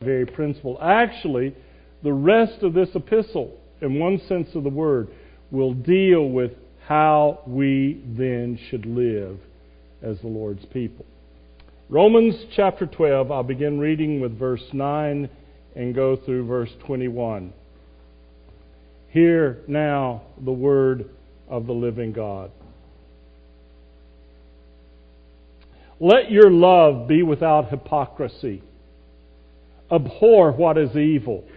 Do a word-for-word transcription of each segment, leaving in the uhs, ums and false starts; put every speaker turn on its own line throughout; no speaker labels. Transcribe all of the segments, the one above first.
very principle. Actually, the rest of this epistle, in one sense of the word, will deal with how we then should live as the Lord's people. Romans chapter twelve, I'll begin reading with verse nine and go through verse twenty-one. Hear now the word of the living God. Let your love be without hypocrisy. Abhor what is evil.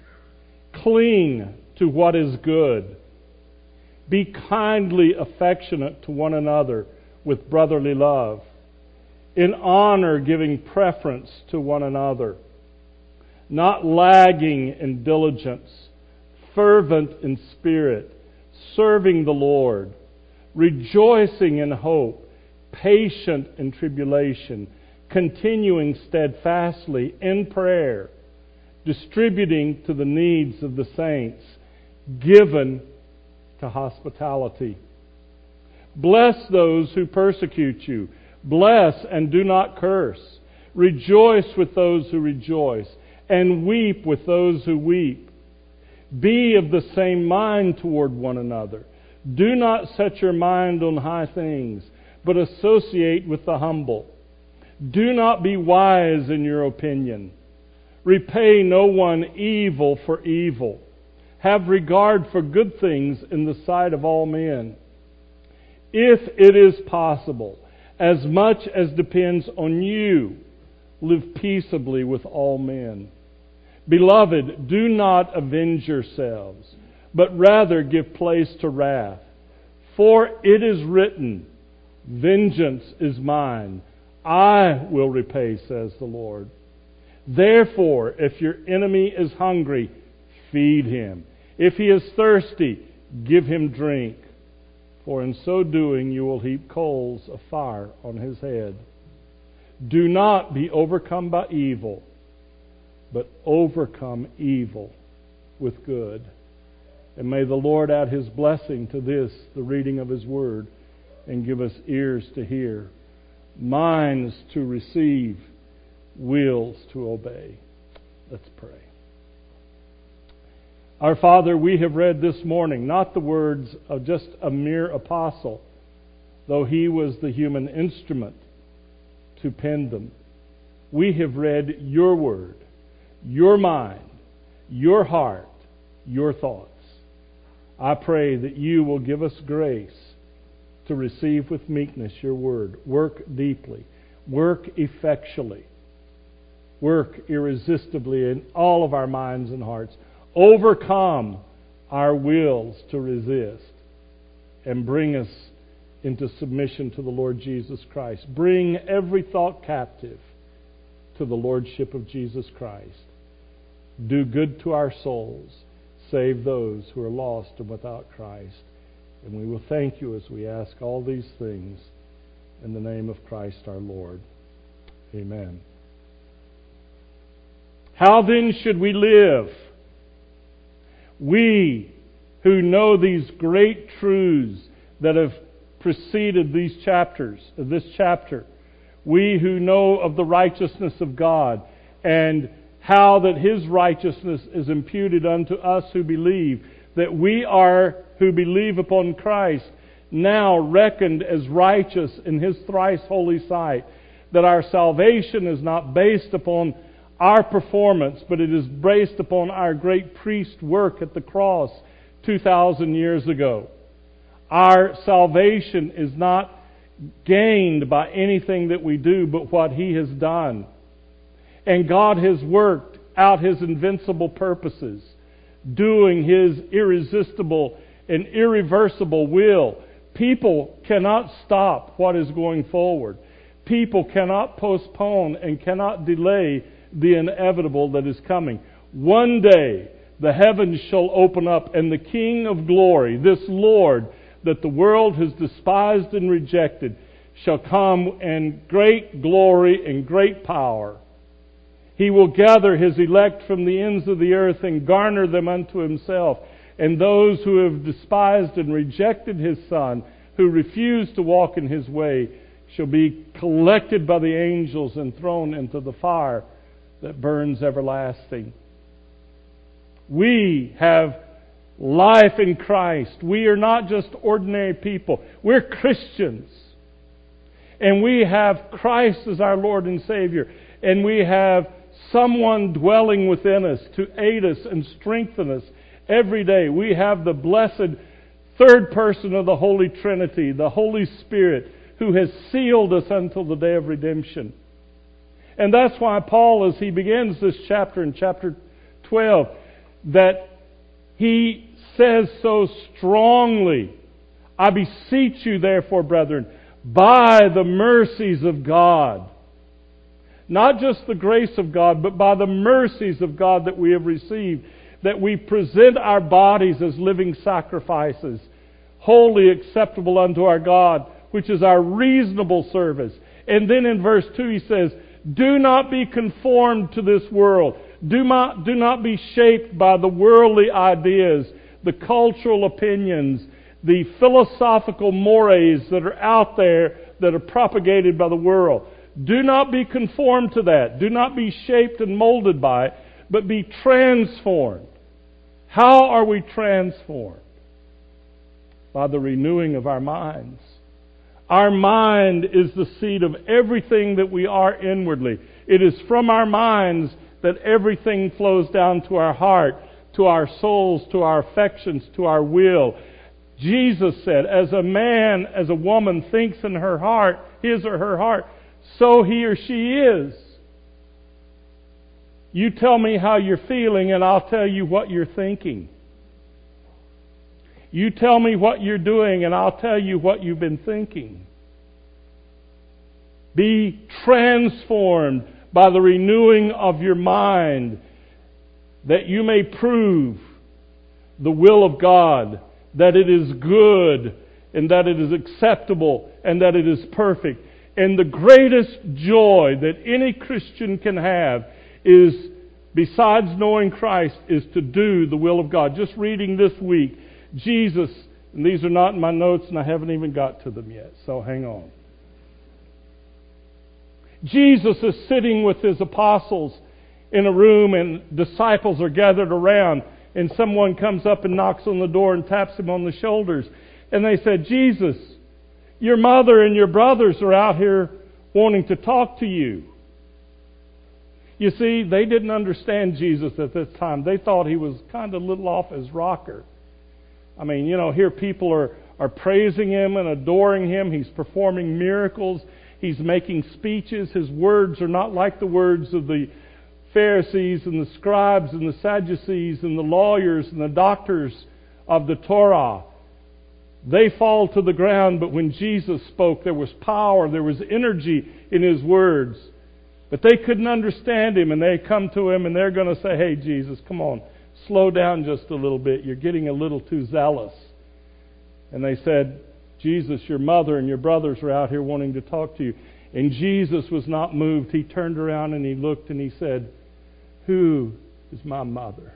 Cling to what is good. Be kindly affectionate to one another with brotherly love, in honor giving preference to one another, not lagging in diligence, fervent in spirit, serving the Lord, rejoicing in hope, patient in tribulation, continuing steadfastly in prayer, distributing to the needs of the saints, given to hospitality. Bless those who persecute you. Bless and do not curse. Rejoice with those who rejoice, and weep with those who weep. Be of the same mind toward one another. Do not set your mind on high things, but associate with the humble. Do not be wise in your opinion. Repay no one evil for evil. Have regard for good things in the sight of all men. If it is possible, as much as depends on you, live peaceably with all men. Beloved, do not avenge yourselves, but rather give place to wrath. For it is written, vengeance is mine, I will repay, says the Lord. Therefore, if your enemy is hungry, feed him. If he is thirsty, give him drink. For in so doing you will heap coals of fire on his head. Do not be overcome by evil, but overcome evil with good. And may the Lord add His blessing to this, the reading of His Word, and give us ears to hear, minds to receive, wills to obey. Let's pray. Our Father, we have read this morning not the words of just a mere apostle, though he was the human instrument to pen them. We have read your word, your mind, your heart, your thoughts. I pray that you will give us grace to receive with meekness your word. Work deeply. Work effectually. Work irresistibly in all of our minds and hearts. Overcome our wills to resist and bring us into submission to the Lord Jesus Christ. Bring every thought captive to the Lordship of Jesus Christ. Do good to our souls. Save those who are lost and without Christ. And we will thank you as we ask all these things in the name of Christ our Lord. Amen. How then should we live? We who know these great truths that have preceded these chapters, of this chapter, we who know of the righteousness of God and how that His righteousness is imputed unto us who believe, that we are, who believe upon Christ, now reckoned as righteous in His thrice holy sight, that our salvation is not based upon our performance, but it is based upon our great priest work at the cross two thousand years ago. Our salvation is not gained by anything that we do, but what He has done. And God has worked out His invincible purposes, doing His irresistible and irreversible will. People cannot stop what is going forward. People cannot postpone and cannot delay the inevitable that is coming. One day, the heavens shall open up, and the King of glory, this Lord that the world has despised and rejected, shall come in great glory and great power. He will gather His elect from the ends of the earth and garner them unto Himself. And those who have despised and rejected His Son, who refuse to walk in His way, shall be collected by the angels and thrown into the fire that burns everlasting. We have life in Christ. We are not just ordinary people. We're Christians. And we have Christ as our Lord and Savior. And we have someone dwelling within us to aid us and strengthen us every day. We have the blessed third person of the Holy Trinity, the Holy Spirit, who has sealed us until the day of redemption. And that's why Paul, as he begins this chapter in chapter twelve, that he says so strongly, I beseech you therefore, brethren, by the mercies of God. Not just the grace of God, but by the mercies of God that we have received, that we present our bodies as living sacrifices, wholly acceptable unto our God, which is our reasonable service. And then in verse two he says, do not be conformed to this world. Do not, do not be shaped by the worldly ideas, the cultural opinions, the philosophical mores that are out there that are propagated by the world. Do not be conformed to that. Do not be shaped and molded by it, but be transformed. How are we transformed? By the renewing of our minds. Our mind is the seat of everything that we are inwardly. It is from our minds that everything flows down to our heart, to our souls, to our affections, to our will. Jesus said, as a man, as a woman thinks in her heart, his or her heart, so he or she is. You tell me how you're feeling and I'll tell you what you're thinking. You tell me what you're doing and I'll tell you what you've been thinking. Be transformed by the renewing of your mind, that you may prove the will of God, that it is good and that it is acceptable and that it is perfect. And the greatest joy that any Christian can have is, besides knowing Christ, is to do the will of God. Just reading this week, Jesus, and these are not in my notes and I haven't even got to them yet, so hang on. Jesus is sitting with His apostles in a room and disciples are gathered around, and someone comes up and knocks on the door and taps him on the shoulders. And they said, Jesus, your mother and your brothers are out here wanting to talk to you. You see, they didn't understand Jesus at this time. They thought He was kind of a little off His rocker. I mean, you know, here people are, are praising Him and adoring Him. He's performing miracles. He's making speeches. His words are not like the words of the Pharisees and the scribes and the Sadducees and the lawyers and the doctors of the Torah. They fall to the ground, but when Jesus spoke, there was power, there was energy in His words. But they couldn't understand Him, and they come to Him and they're going to say, hey, Jesus, come on, slow down just a little bit. You're getting a little too zealous. And they said, Jesus, your mother and your brothers are out here wanting to talk to you. And Jesus was not moved. He turned around and He looked and He said, who is my mother?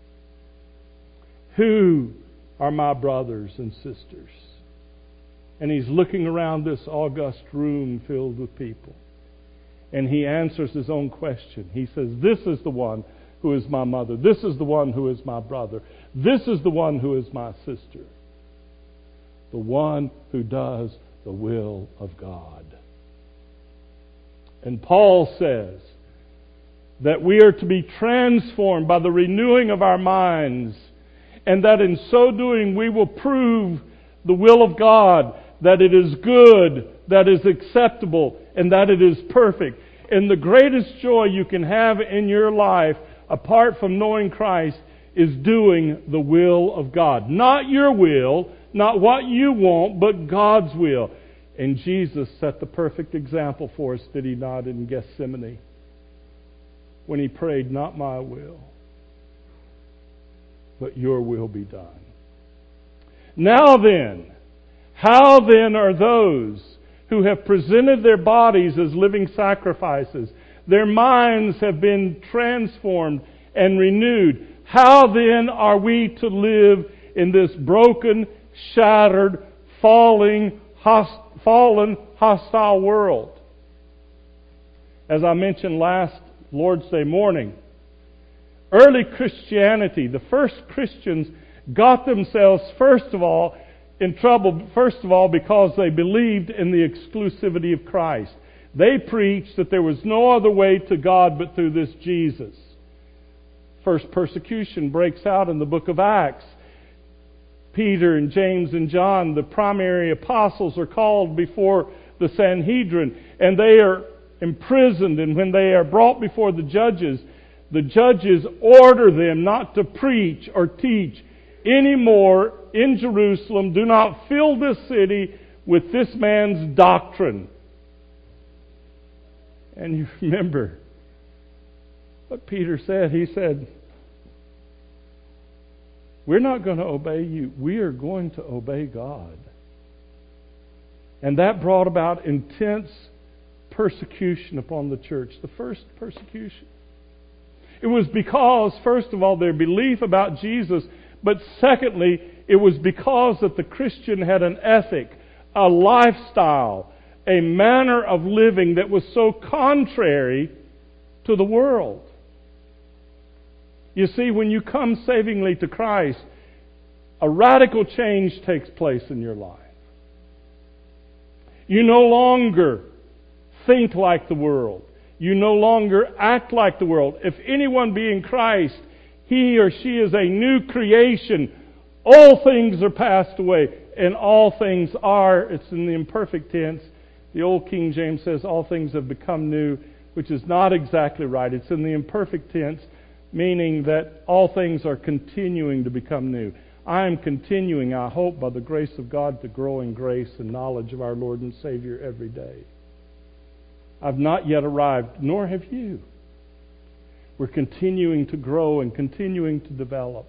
Who are my brothers and sisters? And He's looking around this august room filled with people. And He answers His own question. He says, this is the one who is my mother. This is the one who is my brother. This is the one who is my sister. The one who does the will of God. And Paul says that we are to be transformed by the renewing of our minds, and that in so doing we will prove the will of God, that it is good, that it is acceptable, and that it is perfect. And the greatest joy you can have in your life, apart from knowing Christ, is doing the will of God. Not your will, not what you want, but God's will. And Jesus set the perfect example for us, did He not, in Gethsemane? When He prayed, not my will, but your will be done. Now then, how then are those who have presented their bodies as living sacrifices, their minds have been transformed and renewed, how then are we to live in this broken, shattered, falling, host, fallen, hostile world? As I mentioned last Lord's Day morning. Early Christianity, the first Christians got themselves, first of all, in trouble, first of all, because they believed in the exclusivity of Christ. They preached that there was no other way to God but through this Jesus. First persecution breaks out in the book of Acts. Peter and James and John, the primary apostles, are called before the Sanhedrin, and they are imprisoned, and when they are brought before the judges, the judges order them not to preach or teach anymore in Jerusalem. Do not fill this city with this man's doctrine. And you remember what Peter said. He said, we're not going to obey you. We are going to obey God. And that brought about intense persecution upon the church. The first persecution. It was because, first of all, their belief about Jesus, but secondly, it was because that the Christian had an ethic, a lifestyle, a manner of living that was so contrary to the world. You see, when you come savingly to Christ, a radical change takes place in your life. You no longer think like the world. You no longer act like the world. If anyone be in Christ, he or she is a new creation. All things are passed away, and all things are, it's in the imperfect tense. The old King James says all things have become new, which is not exactly right. It's in the imperfect tense, meaning that all things are continuing to become new. I am continuing, I hope, by the grace of God, to grow in grace and knowledge of our Lord and Savior every day. I've not yet arrived, nor have you. We're continuing to grow and continuing to develop.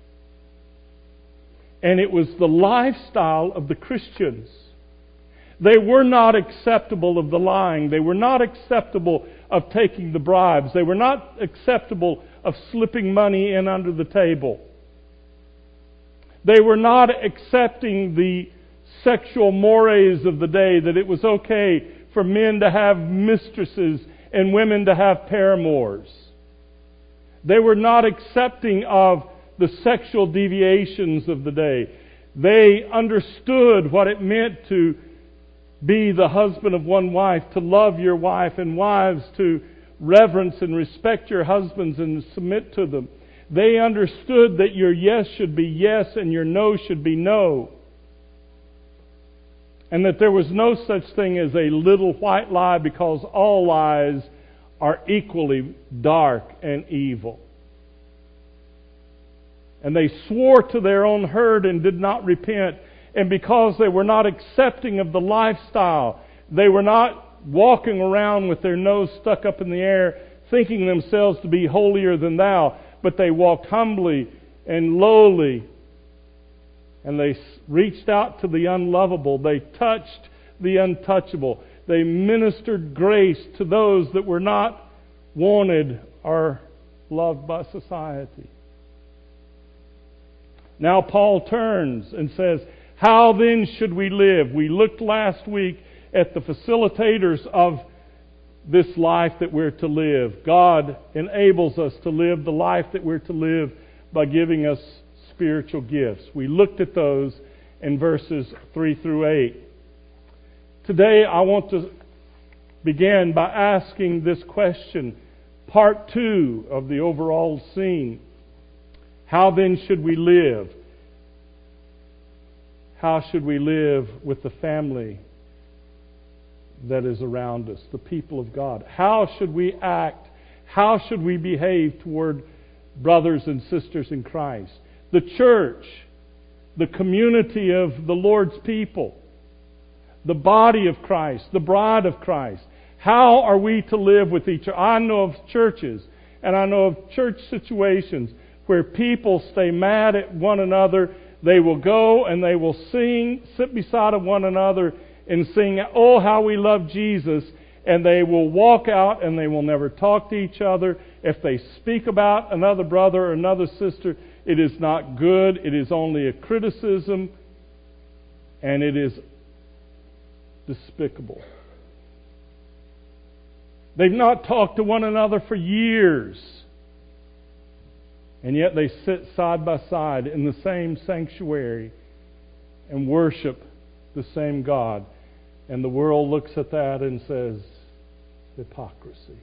And it was the lifestyle of the Christians. They were not acceptable of the lying. They were not acceptable of taking the bribes. They were not acceptable of slipping money in under the table. They were not accepting the sexual mores of the day, that it was okay for men to have mistresses and women to have paramours. They were not accepting of the sexual deviations of the day. They understood what it meant to be the husband of one wife, to love your wife, and wives to reverence and respect your husbands and submit to them. They understood that your yes should be yes and your no should be no. And that there was no such thing as a little white lie, because all lies are equally dark and evil. And they swore to their own hurt and did not repent. And because they were not accepting of the lifestyle, they were not walking around with their nose stuck up in the air, thinking themselves to be holier than thou, but they walked humbly and lowly. And they reached out to the unlovable. They touched the untouchable. They ministered grace to those that were not wanted or loved by society. Now Paul turns and says, how then should we live? We looked last week at the facilitators of this life that we're to live. God enables us to live the life that we're to live by giving us spiritual gifts. We looked at those in verses three through eight. Today I want to begin by asking this question, part two of the overall scene. How then should we live? How should we live with the family that is around us, the people of God? How should we act? How should we behave toward brothers and sisters in Christ? The church, the community of the Lord's people, the body of Christ, the bride of Christ. How are we to live with each other? I know of churches, and I know of church situations where people stay mad at one another. They will go and they will sing, sit beside of one another and sing, oh, how we love Jesus. And they will walk out and they will never talk to each other. If they speak about another brother or another sister, it is not good. It is only a criticism, and it is despicable. They've not talked to one another for years. And yet they sit side by side in the same sanctuary and worship the same God. And the world looks at that and says, hypocrisy.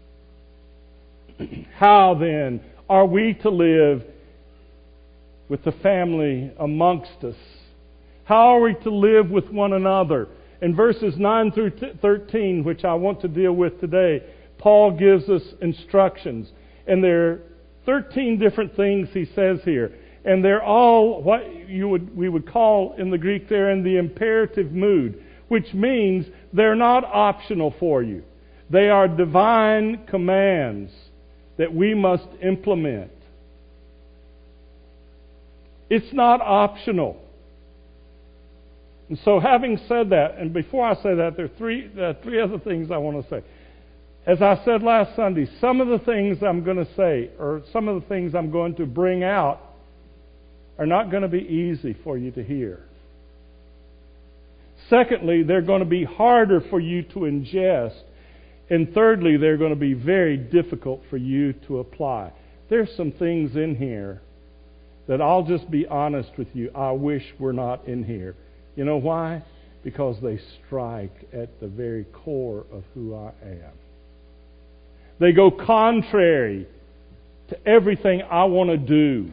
How then are we to live with the family amongst us? How are we to live with one another? In verses nine through thirteen, which I want to deal with today, Paul gives us instructions. And there are thirteen different things he says here. And they're all what you would we would call in the Greek there in the imperative mood, which means they're not optional for you. They are divine commands that we must implement. It's not optional. And so having said that, and before I say that, there are three, there are three other things I want to say. As I said last Sunday, some of the things I'm going to say, or some of the things I'm going to bring out, are not going to be easy for you to hear. Secondly, they're going to be harder for you to ingest. And thirdly, they're going to be very difficult for you to apply. There's some things in here that I'll just be honest with you, I wish were not in here. You know why? Because they strike at the very core of who I am. They go contrary to everything I want to do.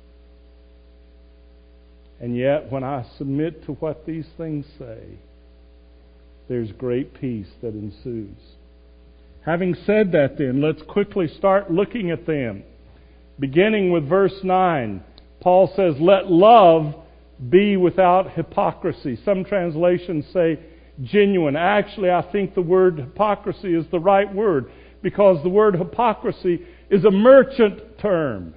And yet, when I submit to what these things say, there's great peace that ensues. Having said that then, let's quickly start looking at them. Beginning with verse nine, Paul says, let love be without hypocrisy. Some translations say genuine. Actually, I think the word hypocrisy is the right word, because the word hypocrisy is a merchant term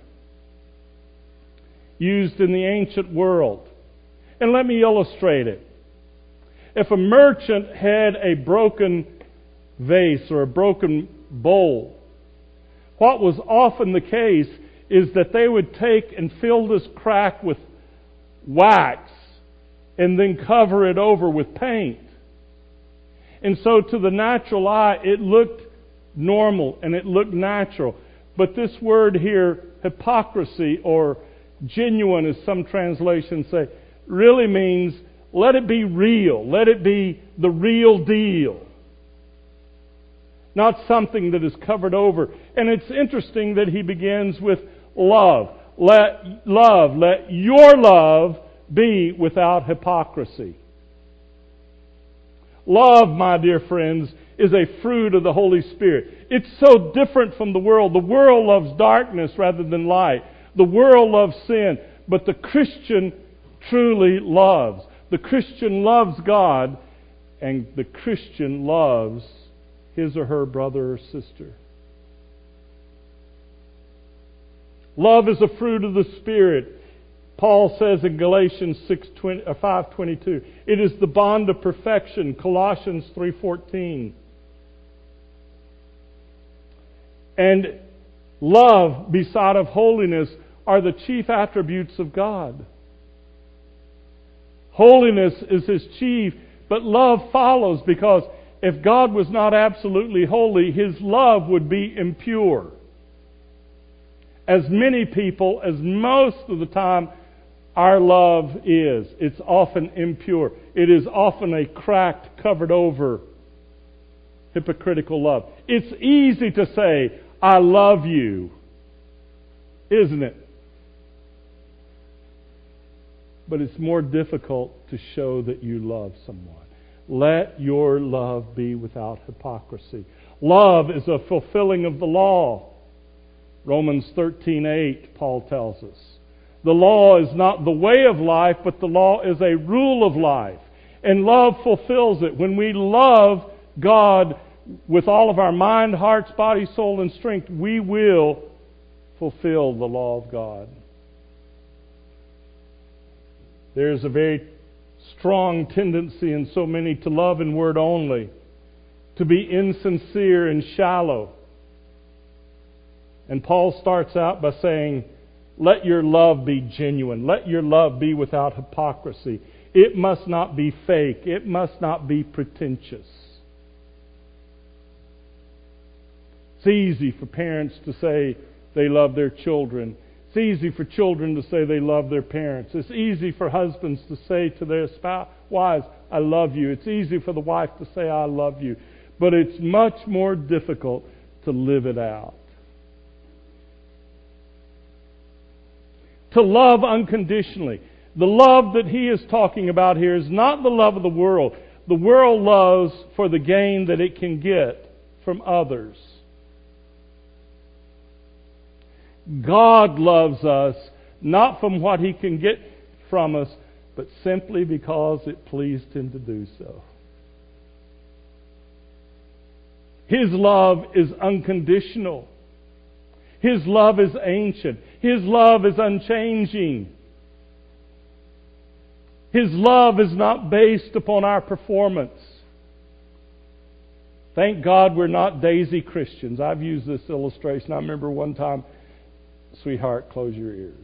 used in the ancient world. And let me illustrate it. If a merchant had a broken vase or a broken bowl, what was often the case is that they would take and fill this crack with wax and then cover it over with paint. And so to the natural eye it looked normal and it looked natural. But this word here, hypocrisy or genuine as some translations say, really means let it be real. Let it be the real deal. Not something that is covered over. And it's interesting that he begins with love. Let love, let your love be without hypocrisy. Love, my dear friends, is a fruit of the Holy Spirit. It's so different from the world. The world loves darkness rather than light. The world loves sin. But the Christian truly loves. The Christian loves God, and the Christian loves his or her brother or sister. Love is a fruit of the Spirit. Paul says in Galatians five twenty-two, it is the bond of perfection, Colossians three fourteen. And love beside of holiness are the chief attributes of God. Holiness is His chief, but love follows, because if God was not absolutely holy, His love would be impure. As many people, as most of the time, our love is. It's often impure. It is often a cracked, covered over, hypocritical love. It's easy to say, I love you, isn't it? But it's more difficult to show that you love someone. Let your love be without hypocrisy. Love is a fulfilling of the law. Romans thirteen eight, Paul tells us. The law is not the way of life, but the law is a rule of life. And love fulfills it. When we love God with all of our mind, heart, body, soul, and strength, we will fulfill the law of God. There's a very strong tendency in so many to love in word only, to be insincere and shallow. And Paul starts out by saying, let your love be genuine. Let your love be without hypocrisy. It must not be fake. It must not be pretentious. It's easy for parents to say they love their children. It's easy for children to say they love their parents. It's easy for husbands to say to their spouse, wives, I love you. It's easy for the wife to say, I love you. But it's much more difficult to live it out. To love unconditionally. The love that he is talking about here is not the love of the world. The world loves for the gain that it can get from others. God loves us not from what He can get from us, but simply because it pleased Him to do so. His love is unconditional. His love is ancient. His love is unchanging. His love is not based upon our performance. Thank God we're not daisy Christians. I've used this illustration. I remember one time, sweetheart, close your ears.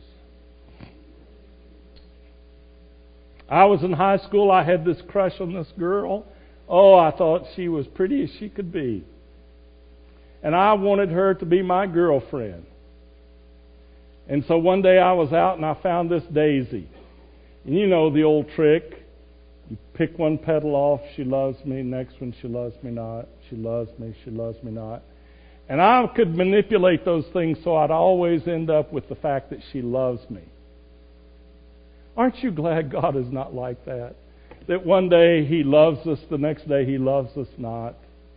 I was in high school. I had this crush on this girl. Oh, I thought she was pretty as she could be. And I wanted her to be my girlfriend. And so one day I was out and I found this daisy. And you know the old trick. You pick one petal off, she loves me. Next one, she loves me not. She loves me, she loves me not. And I could manipulate those things so I'd always end up with the fact that she loves me. Aren't you glad God is not like that? That one day He loves us, the next day He loves us not.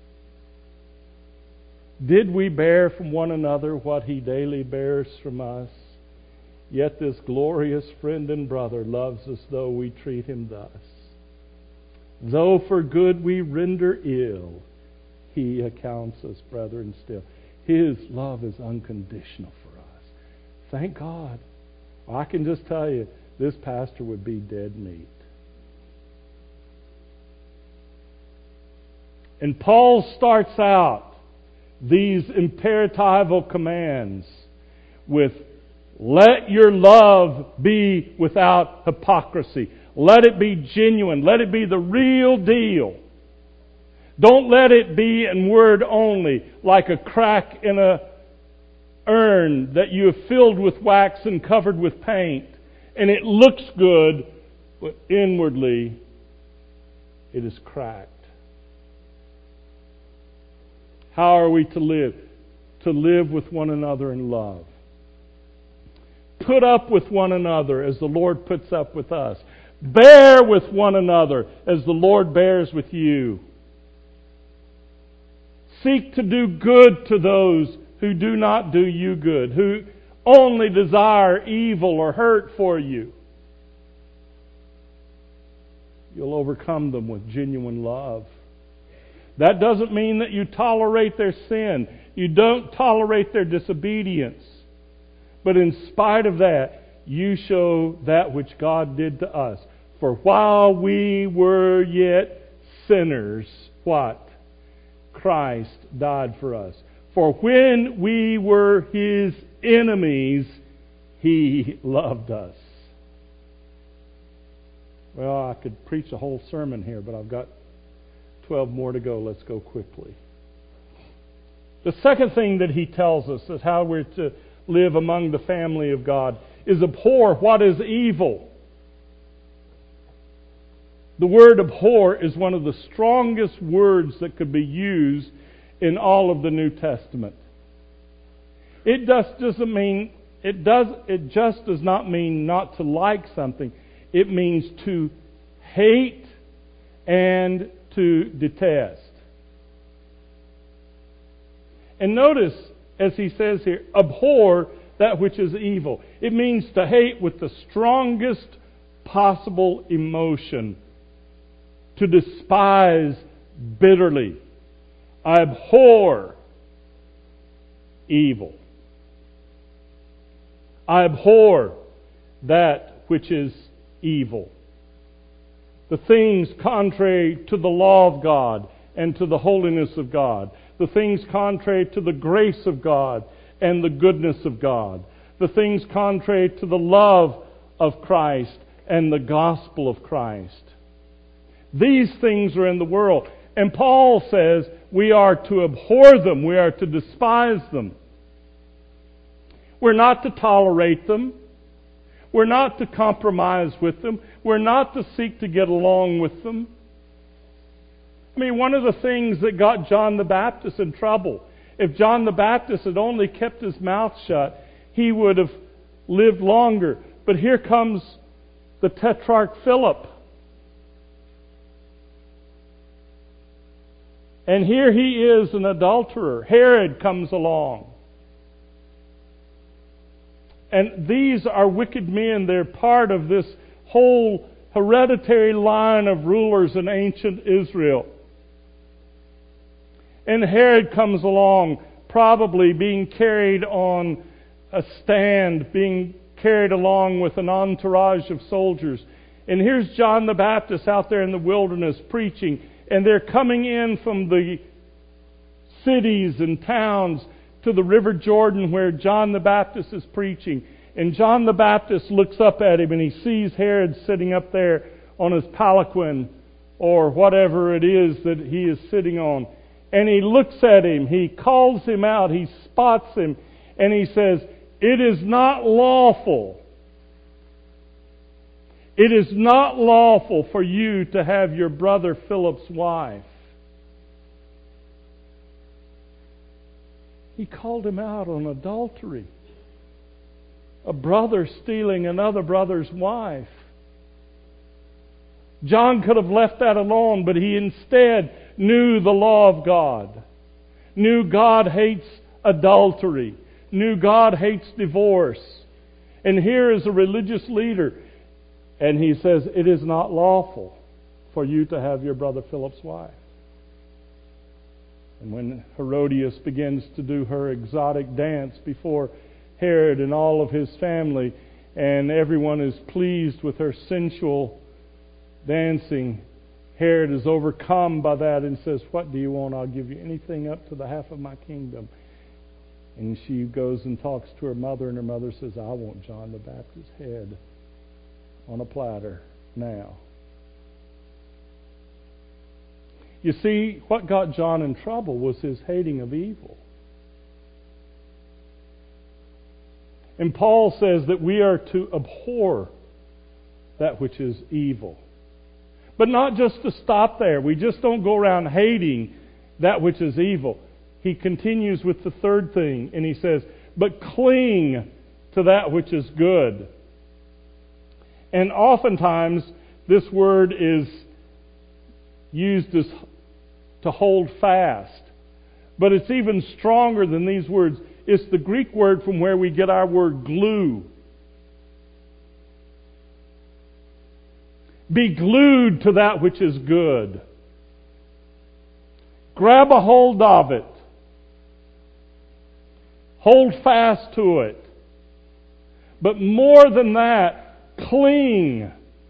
Did we bear from one another what He daily bears from us? Yet this glorious friend and brother loves us though we treat him thus. Though for good we render ill, He accounts us brethren still. His love is unconditional for us. Thank God. I can just tell you, this pastor would be dead meat. And Paul starts out these imperatival commands with, let your love be without hypocrisy. Let it be genuine. Let it be the real deal. Don't let it be in word only, like a crack in a urn that you have filled with wax and covered with paint. And it looks good, but inwardly it is cracked. How are we to live? To live with one another in love. Put up with one another as the Lord puts up with us. Bear with one another as the Lord bears with you. Seek to do good to those who do not do you good, who only desire evil or hurt for you. You'll overcome them with genuine love. That doesn't mean that you tolerate their sin. You don't tolerate their disobedience. But in spite of that, you show that which God did to us. For while we were yet sinners, what? Christ died for us. For when we were His enemies, He loved us. Well, I could preach a whole sermon here, but I've got twelve more to go. Let's go quickly. The second thing that he tells us is how we're to live among the family of God is abhor what is evil. The word abhor is one of the strongest words that could be used in all of the New Testament. It just doesn't mean it does it just does not mean not to like something. It means to hate and to detest. And notice, as he says here, abhor that which is evil. It means to hate with the strongest possible emotion. To despise bitterly. I abhor evil. I abhor that which is evil. The things contrary to the law of God and to the holiness of God. The things contrary to the grace of God and the goodness of God. The things contrary to the love of Christ and the gospel of Christ. These things are in the world. And Paul says We are to abhor them. We are to despise them. We're not to tolerate them. We're not to compromise with them. We're not to seek to get along with them. I mean, one of the things that got John the Baptist in trouble, if John the Baptist had only kept his mouth shut, he would have lived longer. But here comes the Tetrarch Philip. And here he is, an adulterer. Herod comes along. And these are wicked men. They're part of this whole hereditary line of rulers in ancient Israel. And Herod comes along, probably being carried on a stand, being carried along with an entourage of soldiers. And here's John the Baptist out there in the wilderness preaching. And they're coming in from the cities and towns to the River Jordan where John the Baptist is preaching. And John the Baptist looks up at him and he sees Herod sitting up there on his palanquin or whatever it is that he is sitting on. And he looks at him, he calls him out, he spots him, and he says, "It is not lawful. It is not lawful for you to have your brother Philip's wife." He called him out on adultery. A brother stealing another brother's wife. John could have left that alone, but he instead knew the law of God. Knew God hates adultery. Knew God hates divorce. And here is a religious leader. And he says, "It is not lawful for you to have your brother Philip's wife." And when Herodias begins to do her exotic dance before Herod and all of his family, and everyone is pleased with her sensual dancing, Herod is overcome by that and says, "What do you want? I'll give you anything up to the half of my kingdom." And she goes and talks to her mother, and her mother says, "I want John the Baptist's head on a platter now." You see, what got John in trouble was his hating of evil. And Paul says that we are to abhor that which is evil. But not just to stop there. We just don't go around hating that which is evil. He continues with the third thing, and he says, "But cling to that which is good." And oftentimes, this word is used as to hold fast. But it's even stronger than these words. It's the Greek word from where we get our word glue. Be glued to that which is good. Grab a hold of it. Hold fast to it. But more than that, cling.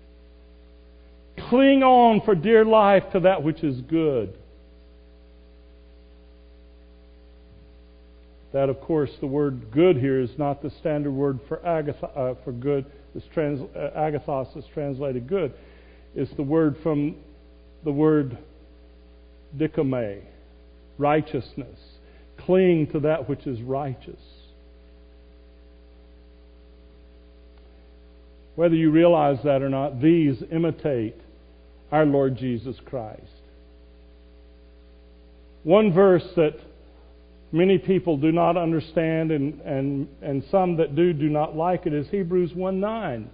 Cling on for dear life to that which is good. That, of course, the word good here is not the standard word for agath- uh, for good. It's trans- uh, agathos is translated good. It's the word from the word dikome, righteousness. Cling to that which is righteous. Whether you realize that or not, these imitate our Lord Jesus Christ. One verse that many people do not understand, and, and, and some that do do not like it, is Hebrews one nine.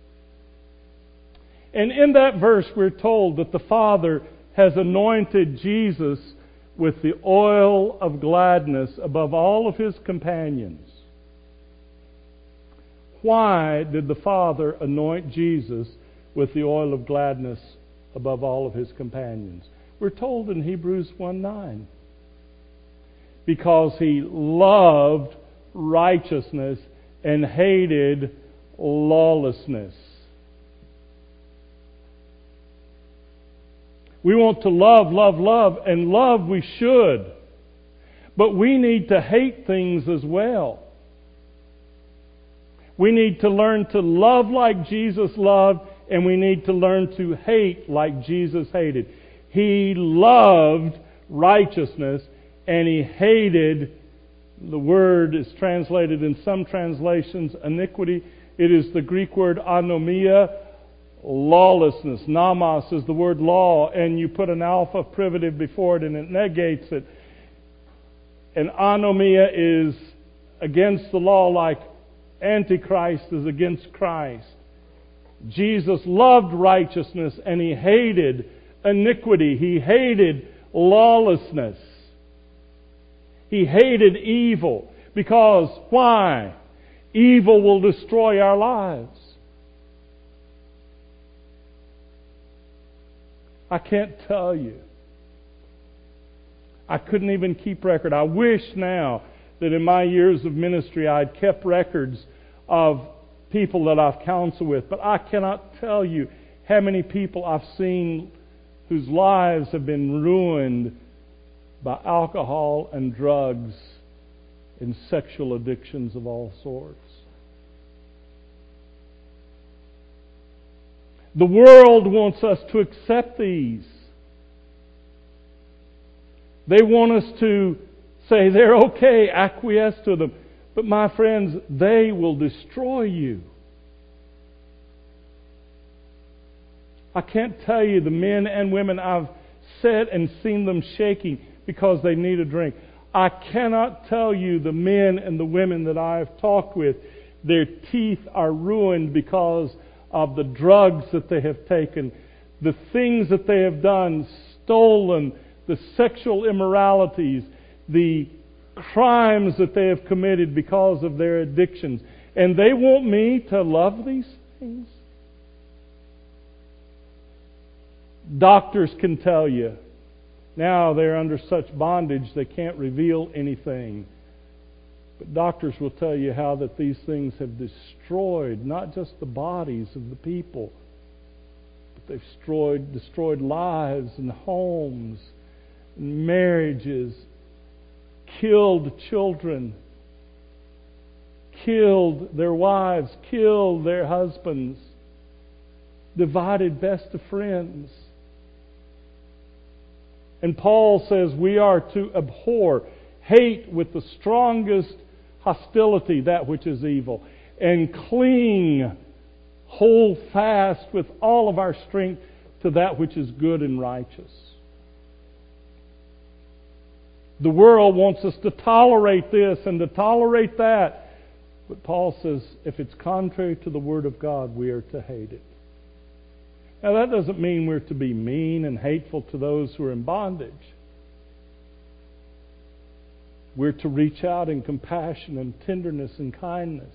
And in that verse we're told that the Father has anointed Jesus with the oil of gladness above all of His companions. Why did the Father anoint Jesus with the oil of gladness above all of His companions? We're told in Hebrews one nine. Because He loved righteousness and hated lawlessness. We want to love, love, love, and love we should. But we need to hate things as well. We need to learn to love like Jesus loved, and we need to learn to hate like Jesus hated. He loved righteousness, and he hated, the word is translated in some translations, iniquity. It is the Greek word anomia, lawlessness. Nomos is the word law, and you put an alpha privative before it and it negates it. And anomia is against the law, like Antichrist is against Christ. Jesus loved righteousness and he hated iniquity. He hated lawlessness. He hated evil. Because why? Evil will destroy our lives. I can't tell you. I couldn't even keep record. I wish now that in my years of ministry I'd kept records of people that I've counseled with. But I cannot tell you how many people I've seen whose lives have been ruined by alcohol and drugs and sexual addictions of all sorts. The world wants us to accept these. They want us to say they're okay, acquiesce to them. But my friends, they will destroy you. I can't tell you the men and women I've sat and seen them shaking because they need a drink. I cannot tell you the men and the women that I have talked with, their teeth are ruined because of the drugs that they have taken, the things that they have done, stolen, the sexual immoralities, the crimes that they have committed because of their addictions. And they want me to love these things. Doctors can tell you. Now they're under such bondage they can't reveal anything. But doctors will tell you how that these things have destroyed not just the bodies of the people, but they've destroyed, destroyed lives and homes and marriages, killed children, killed their wives, killed their husbands, divided best of friends. And Paul says we are to abhor, hate with the strongest hostility that which is evil, and cling, hold fast with all of our strength to that which is good and righteous. The world wants us to tolerate this and to tolerate that. But Paul says if it's contrary to the Word of God, we are to hate it. Now that doesn't mean we're to be mean and hateful to those who are in bondage. We're to reach out in compassion and tenderness and kindness.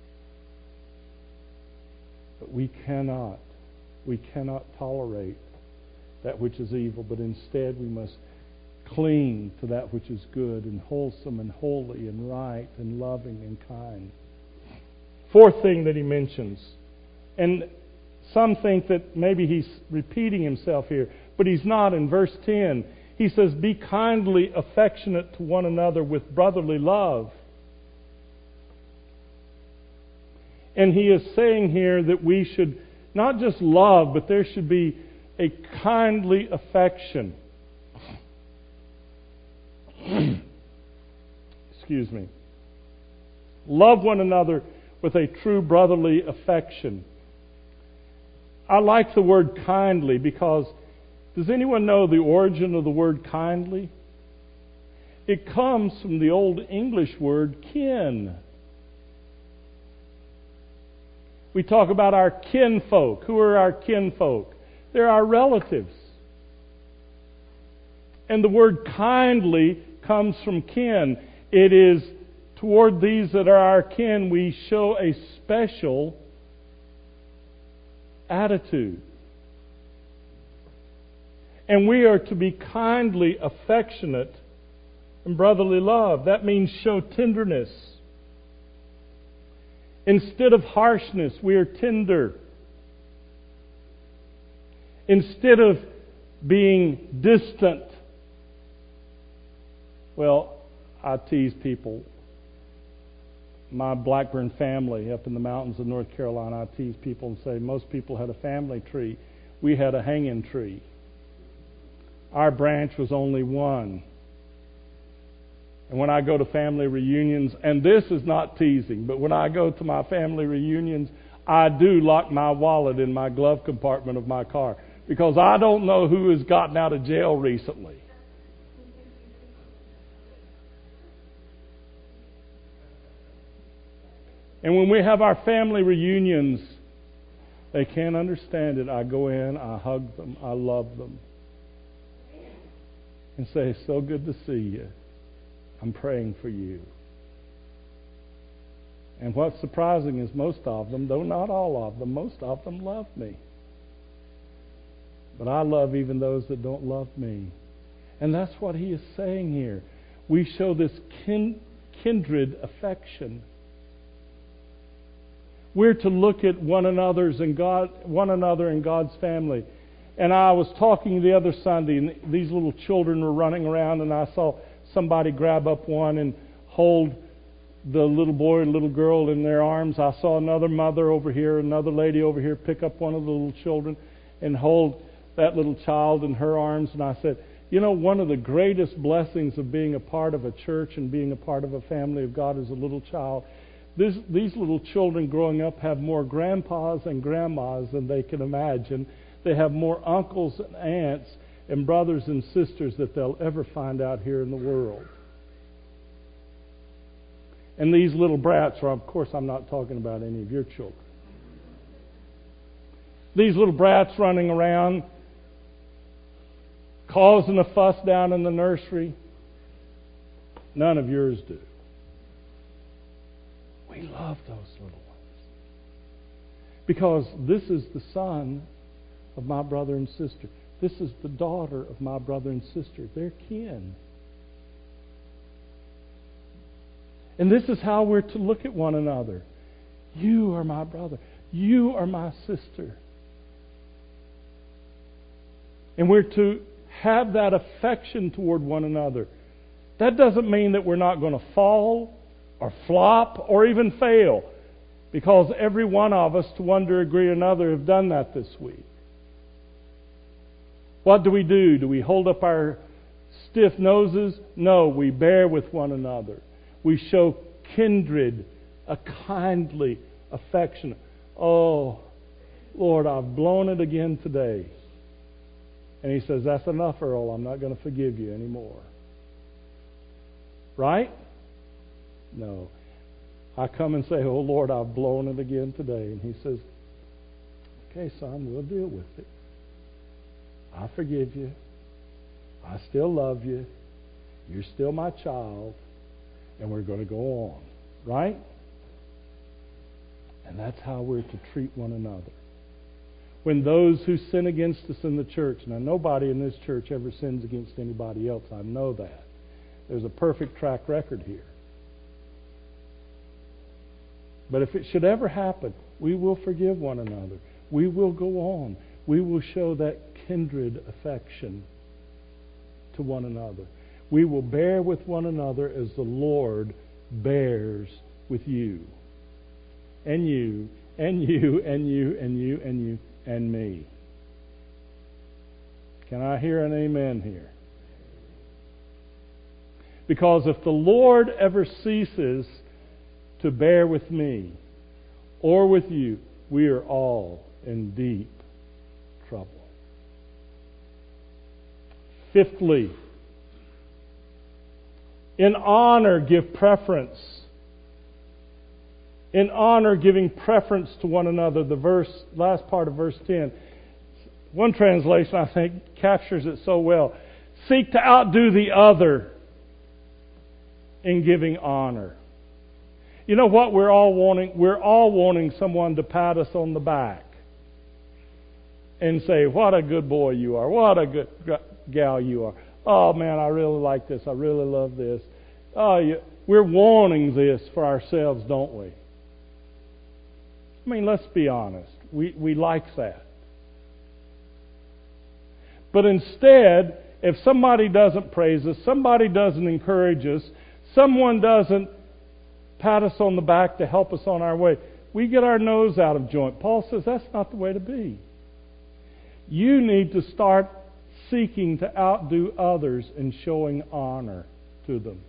But we cannot, we cannot tolerate that which is evil, but instead we must cling to that which is good and wholesome and holy and right and loving and kind. Fourth thing that he mentions, and some think that maybe he's repeating himself here, but he's not. In verse ten, he says, be kindly affectionate to one another with brotherly love. And he is saying here that we should not just love, but there should be a kindly affection. Excuse me. Love one another with a true brotherly affection. I like the word kindly because does anyone know the origin of the word kindly? It comes from the Old English word kin. We talk about our kinfolk. Who are our kinfolk? They're our relatives. And the word kindly comes from kin. It is toward these that are our kin, we show a special attitude. And we are to be kindly affectionate and brotherly love. That means show tenderness. Instead of harshness, we are tender. Instead of being distant, well, I tease people. My Blackburn family up in the mountains of North Carolina, I tease people and say most people had a family tree. We had a hanging tree. Our branch was only one. And when I go to family reunions, and this is not teasing, but when I go to my family reunions, I do lock my wallet in my glove compartment of my car, because I don't know who has gotten out of jail recently. And when we have our family reunions, they can't understand it. I go in, I hug them, I love them, and say, "So good to see you. I'm praying for you." And what's surprising is most of them, though not all of them, most of them love me. But I love even those that don't love me. And that's what he is saying here. We show this kin- kindred affection. We're to look at one another's and God, one another in God's family. And I was talking the other Sunday, and these little children were running around, and I saw somebody grab up one and hold the little boy or little girl in their arms. I saw another mother over here, another lady over here pick up one of the little children and hold that little child in her arms. And I said, you know, one of the greatest blessings of being a part of a church and being a part of a family of God as a little child, this, these little children growing up have more grandpas and grandmas than they can imagine. They have more uncles and aunts and brothers and sisters that they'll ever find out here in the world. And these little brats are, of course, I'm not talking about any of your children. These little brats running around, causing a fuss down in the nursery. None of yours do. We love those little ones. Because this is the son of my brother and sister. This is the daughter of my brother and sister. They're kin. And this is how we're to look at one another. You are my brother. You are my sister. And we're to have that affection toward one another. That doesn't mean that we're not going to fall or flop or even fail, because every one of us, to one degree or another, have done that this week. What do we do? Do we hold up our stiff noses? No, we bear with one another. We show kindred, a kindly affection. Oh, Lord, I've blown it again today. And he says, that's enough, Earl. I'm not going to forgive you anymore. Right? No. I come and say, oh, Lord, I've blown it again today. And he says, okay, son, we'll deal with it. I forgive you. I still love you. You're still my child. And we're going to go on. Right? And that's how we're to treat one another. When those who sin against us in the church, now nobody in this church ever sins against anybody else, I know that. There's a perfect track record here. But if it should ever happen, we will forgive one another. We will go on. We will show that kindred affection to one another. We will bear with one another as the Lord bears with you. And you, and you, and you, and you, and you, and me. Can I hear an amen here? Because if the Lord ever ceases to bear with me or with you, we are all in deep trouble. Fifthly, in honor, give preference. In honor, giving preference to one another. The verse, last part of verse ten. One translation, I think, captures it so well. Seek to outdo the other in giving honor. You know what we're all wanting? We're all wanting someone to pat us on the back and say, what a good boy you are. What a good gal you are. Oh, man, I really like this. I really love this. Oh, you, we're wanting this for ourselves, don't we? I mean, let's be honest. We, we like that. But instead, if somebody doesn't praise us, somebody doesn't encourage us, someone doesn't pat us on the back to help us on our way, we get our nose out of joint. Paul says that's not the way to be. You need to start seeking to outdo others and showing honor to them.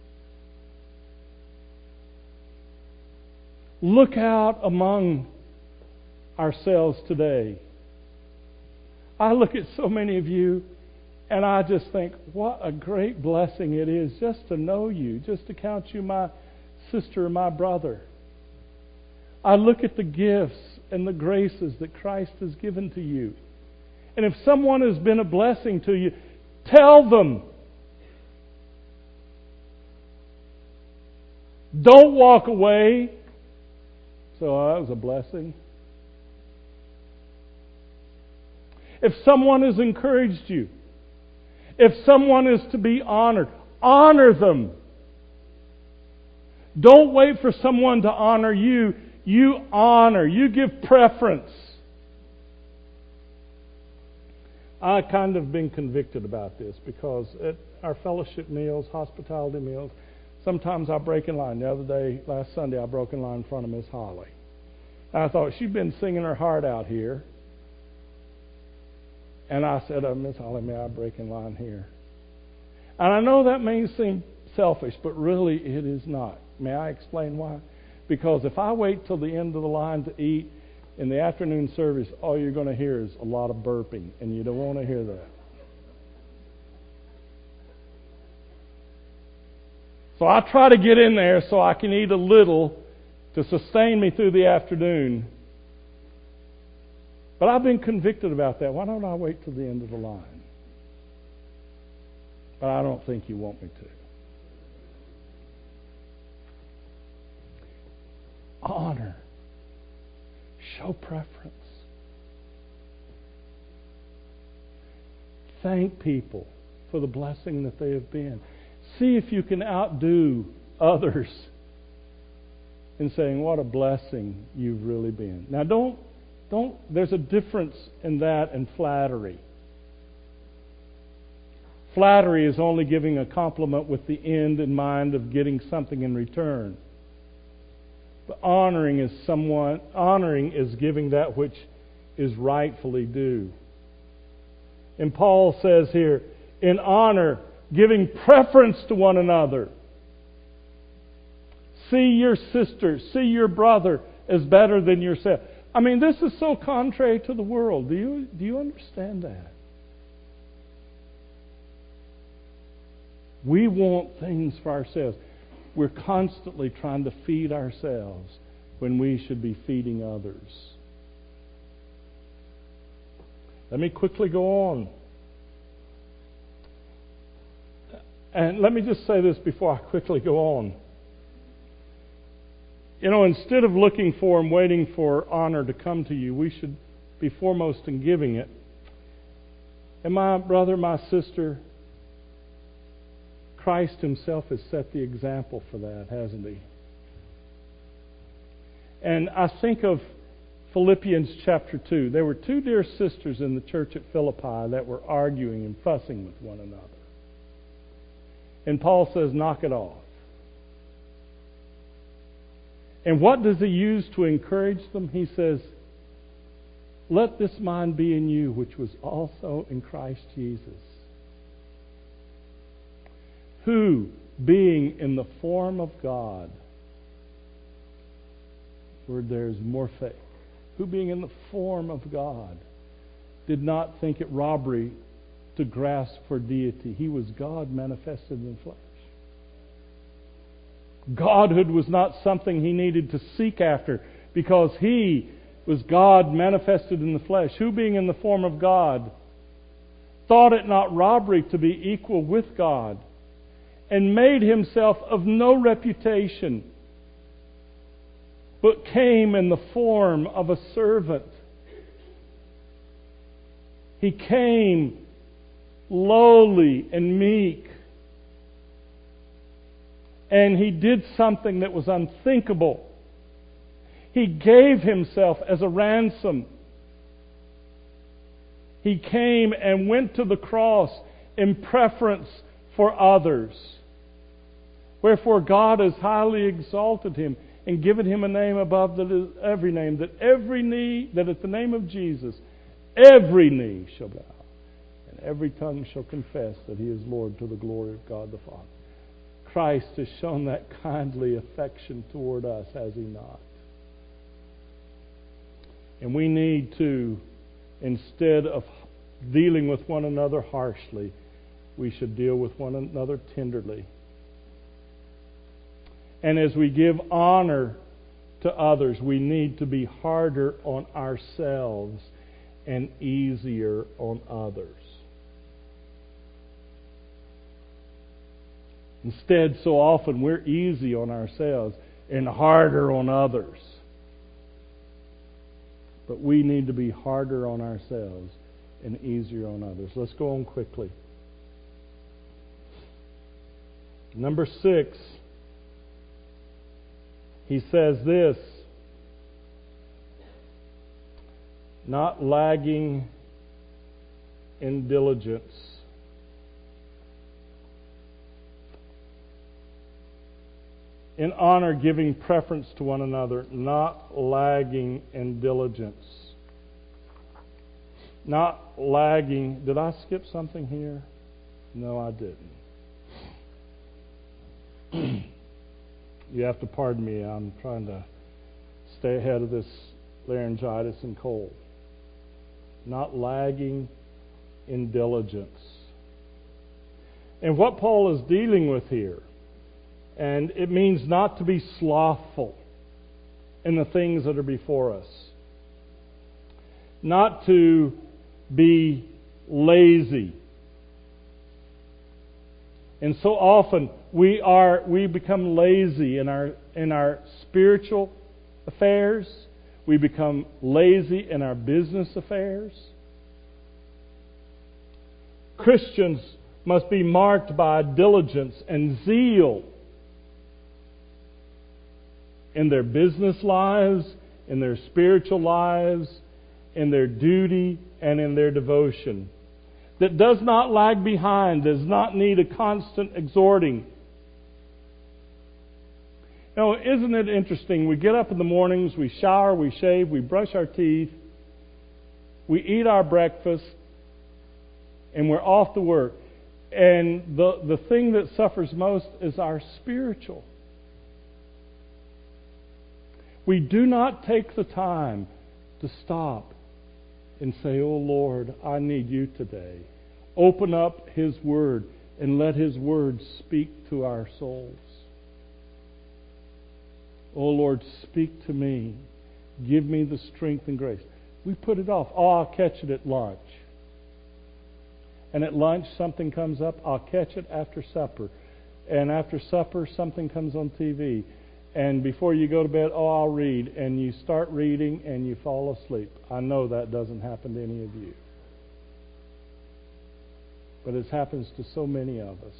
Look out among ourselves today. I look at so many of you and I just think, what a great blessing it is just to know you, just to count you my sister or my brother. I look at the gifts and the graces that Christ has given to you. And if someone has been a blessing to you, tell them. Don't walk away. So oh, that was a blessing. If someone has encouraged you, if someone is to be honored, honor them. Don't wait for someone to honor you. You honor. You give preference. I kind of been convicted about this because at our fellowship meals, hospitality meals, sometimes I break in line. The other day, last Sunday, I broke in line in front of Miss Holly. And I thought, she's been singing her heart out here. And I said, oh, Miss Holly, may I break in line here? And I know that may seem selfish, but really it is not. May I explain why? Because if I wait till the end of the line to eat, in the afternoon service, all you're going to hear is a lot of burping, and you don't want to hear that. So I try to get in there so I can eat a little to sustain me through the afternoon. But I've been convicted about that. Why don't I wait till the end of the line? But I don't think you want me to. Honor. Show preference. Thank people for the blessing that they have been. See if you can outdo others in saying, what a blessing you've really been. Now don't, don't, there's a difference in that and flattery. Flattery is only giving a compliment with the end in mind of getting something in return. But honoring is someone, honoring is giving that which is rightfully due. And Paul says here, in honor, giving preference to one another. See your sister, see your brother as better than yourself. I mean, this is so contrary to the world. Do you, do you understand that? We want things for ourselves. We're constantly trying to feed ourselves when we should be feeding others. Let me quickly go on. And let me just say this before I quickly go on. You know, instead of looking for and waiting for honor to come to you, we should be foremost in giving it. And my brother, my sister, Christ Himself has set the example for that, hasn't He? And I think of Philippians chapter two. There were two dear sisters in the church at Philippi that were arguing and fussing with one another. And Paul says, knock it off. And what does he use to encourage them? He says, let this mind be in you, which was also in Christ Jesus, who, being in the form of God, word there is morphe, who being in the form of God, did not think it robbery to grasp for deity. He was God manifested in the flesh. Godhood was not something He needed to seek after because He was God manifested in the flesh, who being in the form of God, thought it not robbery to be equal with God, and made Himself of no reputation, but came in the form of a servant. He came lowly and meek. And He did something that was unthinkable. He gave Himself as a ransom. He came and went to the cross in preference for others. Wherefore God has highly exalted Him and given Him a name above the, every name, that every knee, that at the name of Jesus, every knee shall bow, and Every tongue shall confess that He is Lord, to the glory of God the Father. Christ has shown that kindly affection toward us, has He not? And we need to, instead of dealing with one another harshly, we should deal with one another tenderly. And as we give honor to others, we need to be harder on ourselves and easier on others. Instead, so often we're easy on ourselves and harder on others. But we need to be harder on ourselves and easier on others. Let's go on quickly. Number six, he says this: not lagging in diligence. In honor, giving preference to one another, not lagging in diligence. Not lagging. Did I skip something here? No, I didn't. You have to pardon me. I'm trying to stay ahead of this laryngitis and cold. Not lagging in diligence. And what Paul is dealing with here, and it means not to be slothful in the things that are before us. Not to be lazy. And so often we are we become lazy in our in our spiritual affairs. We become lazy in our business affairs. Christians must be marked by diligence and zeal in their business lives, in their spiritual lives, in their duty, and in their devotion. That does not lag behind, does not need a constant exhorting. Now, isn't it interesting? We get up in the mornings, we shower, we shave, we brush our teeth, we eat our breakfast, and we're off to work. And the, the thing that suffers most is our spiritual. We do not take the time to stop and say, "Oh Lord, I need you today." Open up His Word and let His Word speak to our souls. "Oh Lord, speak to me. Give me the strength and grace." We put it off. "Oh, I'll catch it at lunch." And at lunch something comes up. "I'll catch it after supper." And after supper something comes on T V. And before you go to bed, "Oh, I'll read." And you start reading and you fall asleep. I know that doesn't happen to any of you. But it happens to so many of us.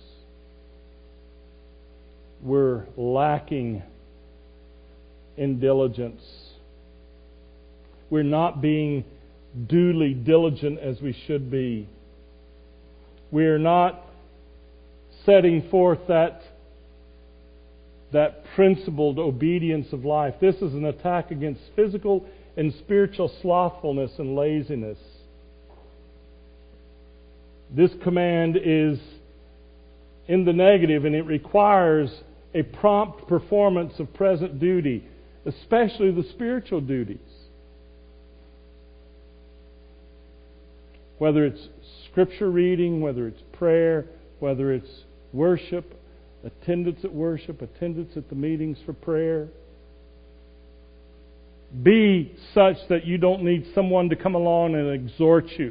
We're lacking in diligence. We're not being duly diligent as we should be. We're not setting forth that that principled obedience of life. This is an attack against physical and spiritual slothfulness and laziness. This command is in the negative, and it requires a prompt performance of present duty, especially the spiritual duties. Whether it's scripture reading, whether it's prayer, whether it's worship, attendance at worship, attendance at the meetings for prayer. Be such that you don't need someone to come along and exhort you.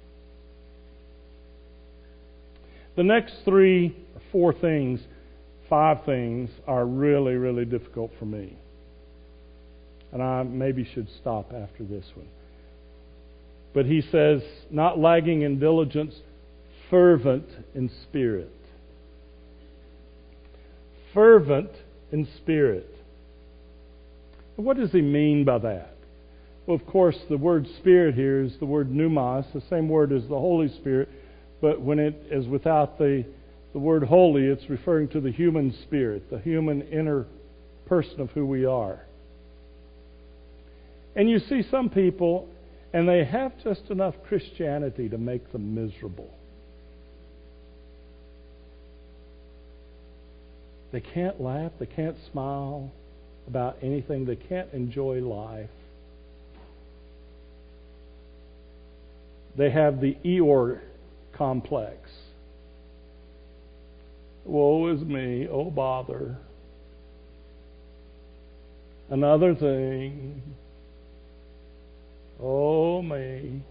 The next three, four things, five things are really, really difficult for me. And I maybe should stop after this one. But he says, not lagging in diligence, fervent in spirit. Fervent in spirit. What does he mean by that? Well, of course, the word spirit here is the word pneumos, the same word as the Holy Spirit, but when it is without the, the word holy, it's referring to the human spirit, the human inner person of who we are. And you see some people, And they have just enough Christianity to make them miserable. They can't laugh. They can't smile about anything. They can't enjoy life. They have the Eeyore complex. Woe is me. Oh, bother. Another thing. Oh, me.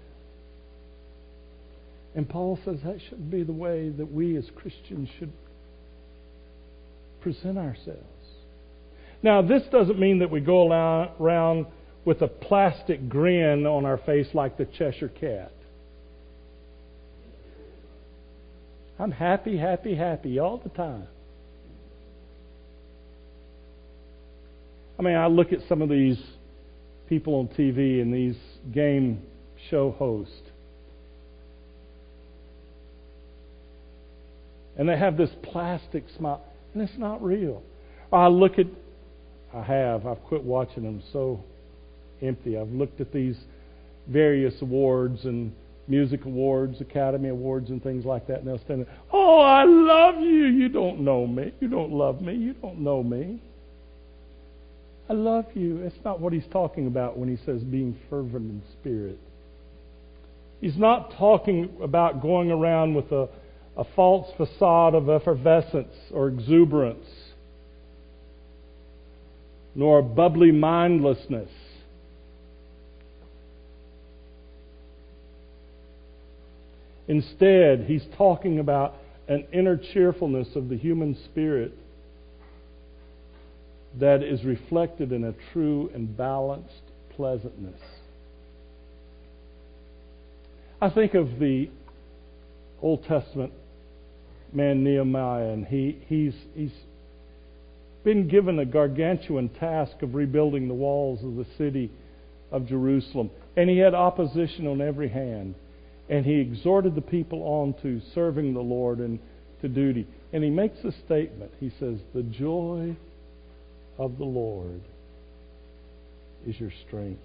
And Paul says that shouldn't be the way that we as Christians should present ourselves. Now, this doesn't mean that we go around with a plastic grin on our face like the Cheshire Cat. I'm happy, happy, happy all the time. I mean, I look at some of these people on T V and these game show hosts. And they have this plastic smile. And it's not real. I look at, I have, I've quit watching them, so empty. I've looked at these various awards and music awards, Academy Awards and things like that, and they'll stand there, oh, I love you. You don't know me. You don't love me. You don't know me. I love you. That's not what he's talking about when he says being fervent in spirit. He's not talking about going around with a a false facade of effervescence or exuberance, nor bubbly mindlessness. Instead, he's talking about an inner cheerfulness of the human spirit that is reflected in a true and balanced pleasantness. I think of the Old Testament man Nehemiah, and he, he's, he's been given a gargantuan task of rebuilding the walls of the city of Jerusalem. And he had opposition on every hand. And he exhorted the people on to serving the Lord and to duty. And he makes a statement. He says, the joy of the Lord is your strength.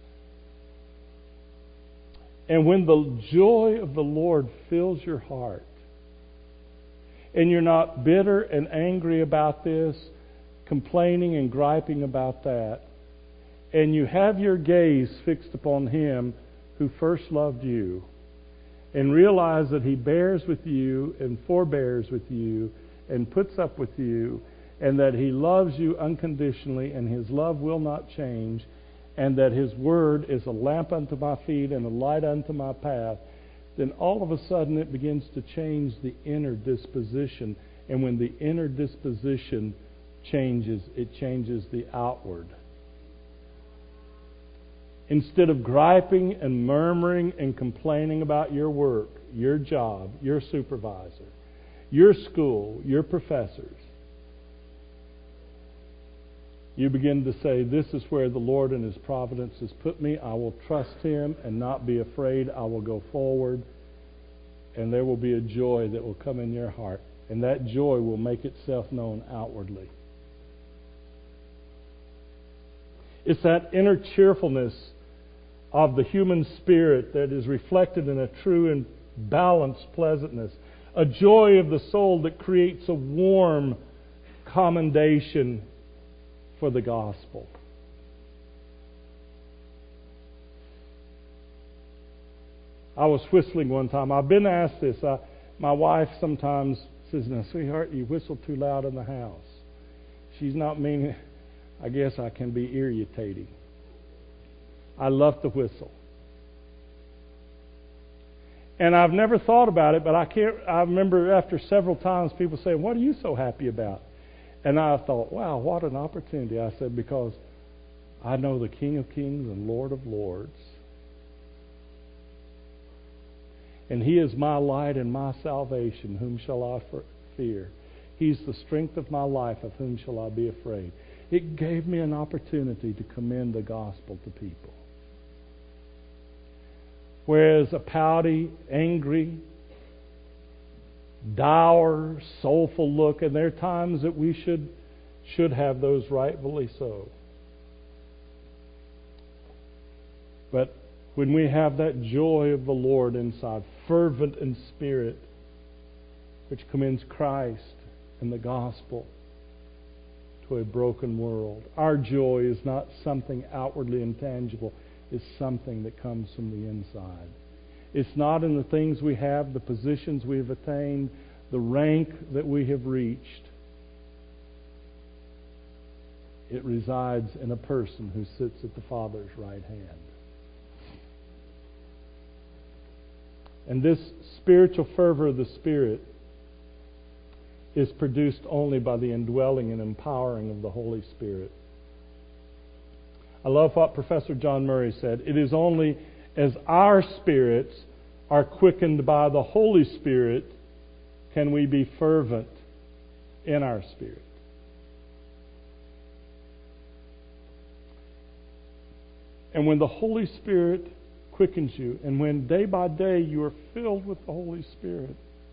And when the joy of the Lord fills your heart, and you're not bitter and angry about this, complaining and griping about that, and you have your gaze fixed upon Him who first loved you, and realize that He bears with you and forbears with you and puts up with you, and that He loves you unconditionally and His love will not change, and that His Word is a lamp unto my feet and a light unto my path, then all of a sudden it begins to change the inner disposition. And when the inner disposition changes, it changes the outward. Instead of griping and murmuring and complaining about your work, your job, your supervisor, your school, your professors, you begin to say, this is where the Lord in His providence has put me. I will trust Him and not be afraid. I will go forward. And there will be a joy that will come in your heart. And that joy will make itself known outwardly. It's that inner cheerfulness of the human spirit that is reflected in a true and balanced pleasantness. A joy of the soul that creates a warm commendation for the gospel. I was whistling one time. I've been asked this. I, my wife sometimes says, now, sweetheart, you whistle too loud in the house. She's not meaning, I guess I can be irritating. I love to whistle. And I've never thought about it, but I can't. I remember after several times people saying, what are you so happy about? And I thought, wow, what an opportunity. I said, because I know the King of Kings and Lord of Lords. And He is my light and my salvation. Whom shall I fear? He's the strength of my life. Of whom shall I be afraid? It gave me an opportunity to commend the gospel to people. Whereas a pouty, angry, dour, soulful look, and there are times that we should should have those rightfully so. But when we have that joy of the Lord inside, fervent in spirit, which commends Christ and the gospel to a broken world. Our joy is not something outwardly intangible. It's something that comes from the inside. It's not in the things we have, the positions we have attained, the rank that we have reached. It resides in a person who sits at the Father's right hand. And this spiritual fervor of the Spirit is produced only by the indwelling and empowering of the Holy Spirit. I love what Professor John Murray said. It is only as our spirits are quickened by the Holy Spirit can we be fervent in our spirit. And when the Holy Spirit quickens you, and when day by day you are filled with the Holy Spirit,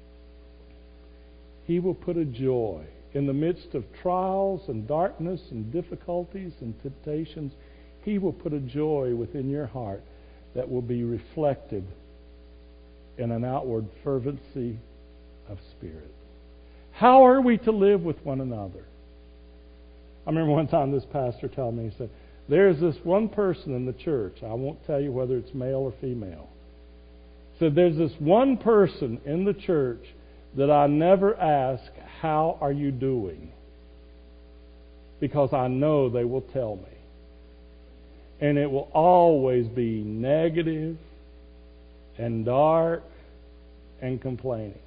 He will put a joy in the midst of trials and darkness and difficulties and temptations. He will put a joy within your heart that will be reflected in an outward fervency of spirit. How are we to live with one another? I remember one time this pastor told me, he said, there's this one person in the church, I won't tell you whether it's male or female. He said, there's this one person in the church that I never ask, how are you doing? Because I know they will tell me. And it will always be negative and dark and complaining.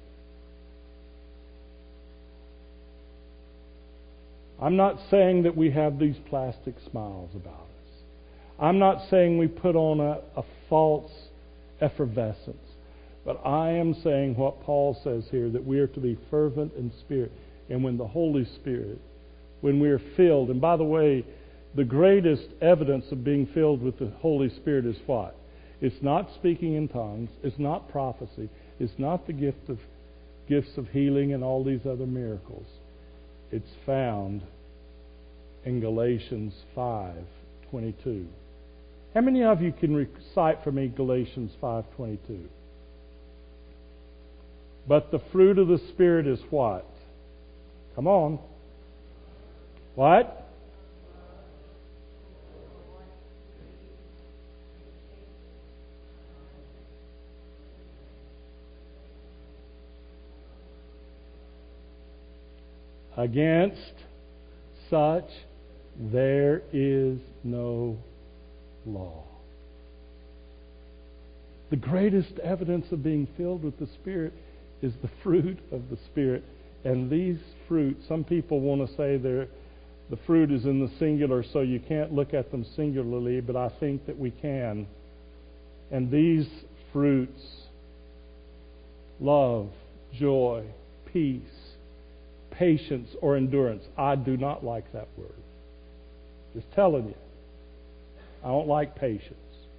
I'm not saying that we have these plastic smiles about us. I'm not saying we put on a, a false effervescence. But I am saying what Paul says here, that we are to be fervent in spirit. And when the Holy Spirit, when we are filled, and by the way, the greatest evidence of being filled with the Holy Spirit is what? It's not speaking in tongues. It's not prophecy. It's not the gift of gifts of healing and all these other miracles. It's found in Galatians five twenty-two. How many of you can recite for me Galatians five twenty-two? But the fruit of the Spirit is what? Come on. What? Against such there is no law. The greatest evidence of being filled with the Spirit is the fruit of the Spirit. And these fruits, some people want to say they're, the fruit is in the singular, so you can't look at them singularly, but I think that we can. And these fruits, love, joy, peace, patience, or endurance. I do not like that word. Just telling you. I don't like patience.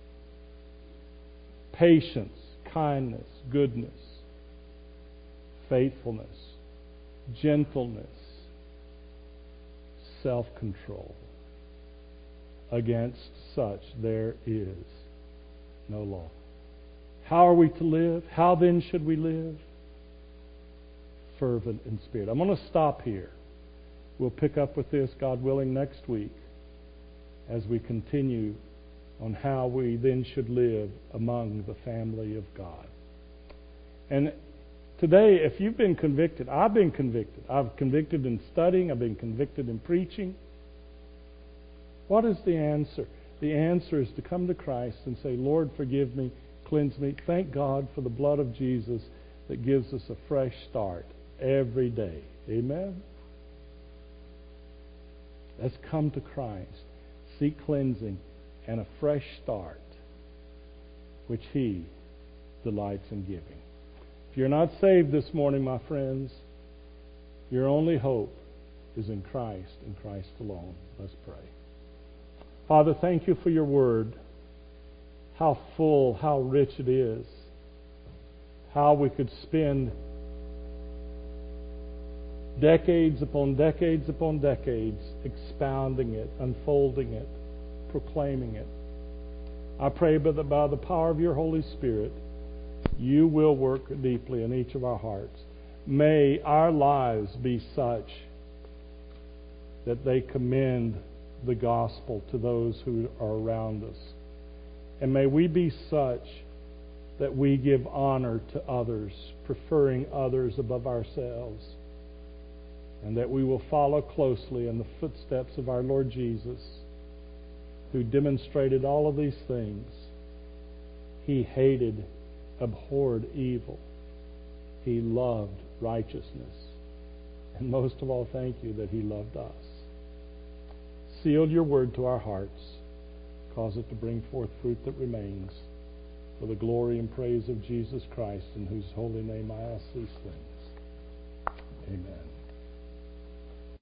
Patience, kindness, goodness, faithfulness, gentleness, self-control. Against such there is no law. How are we to live? How then should we live? Fervent in spirit. I'm going to stop here. We'll pick up with this, God willing, next week as we continue on how we then should live among the family of God. And today, if you've been convicted, I've been convicted. I've convicted in studying. I've been convicted in preaching. What is the answer? The answer is to come to Christ and say, Lord, forgive me, cleanse me. Thank God for the blood of Jesus that gives us a fresh start every day. Amen? Let's come to Christ, seek cleansing and a fresh start, which He delights in giving. If you're not saved this morning, my friends, your only hope is in Christ and Christ alone. Let's pray. Father, thank you for your word. How full, how rich it is. How we could spend decades upon decades upon decades expounding it, unfolding it, proclaiming it. I pray that by the power of your Holy Spirit, you will work deeply in each of our hearts. May our lives be such that they commend the gospel to those who are around us. And may we be such that we give honor to others, preferring others above ourselves. And that we will follow closely in the footsteps of our Lord Jesus, who demonstrated all of these things. He hated, abhorred evil. He loved righteousness. And most of all, thank you that He loved us. Seal your word to our hearts. Cause it to bring forth fruit that remains, for the glory and praise of Jesus Christ, in whose holy name I ask these things. Amen.